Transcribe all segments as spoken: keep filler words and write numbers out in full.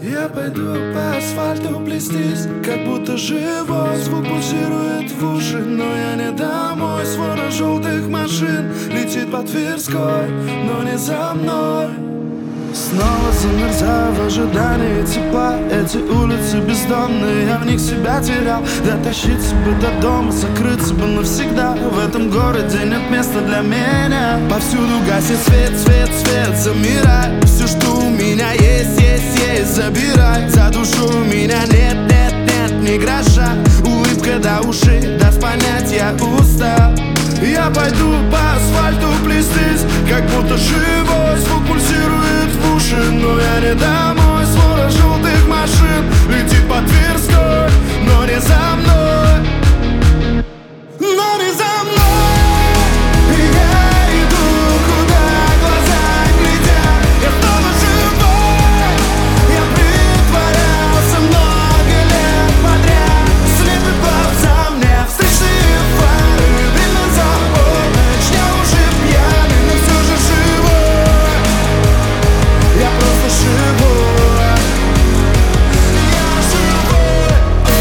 Я пойду по асфальту плестись, как будто живой. Звук пульсирует в уши, но я не домой. Свора желтых машин летит по Тверской, но не за мной. Снова замерзаю в ожидании тепла. Эти улицы бездонные, я в них себя терял. Дотащиться бы до дома, закрыться бы навсегда. В этом городе нет места для меня. Повсюду гасит свет, свет, свет, замирай. Все, что у меня есть, есть, есть, забирай. За душу у меня нет, нет, нет, ни гроша. Улыбка до ушей даст понять, я устал. Я пойду по асфальту плестись, как будто живой. Звук пульсирует в уши, но я не домой. Свора желтых машин летит по Тверской, но не за мной. Но не за мной. Я иду, куда глаза глядят. Я снова живой. Я притворялся много лет подряд. Слепит глаза мне встречные фары. Видно за полночь, я уже пьяный, но все же живой. Я просто живой. Я живой.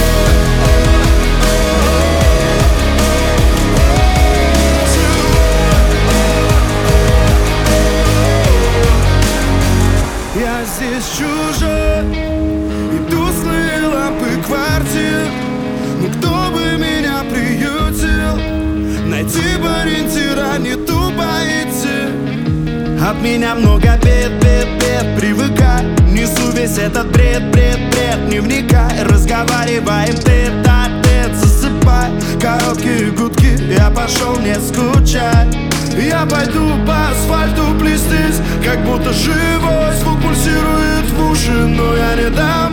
Я здесь чужой, и тусклые лампы квартир. Но кто бы меня приютил? Найти бы ориентира, не тупо идти. От меня много бед, бед, бед, привыкай. Несу весь этот бред, бред, бред, не вникай. Разговариваем тет-а-тет, засыпай. Короткие гудки, я пошел, не скучай. Я пойду по асфальту плестись, как будто живой. Звук пульсирует в уши, но я не дам.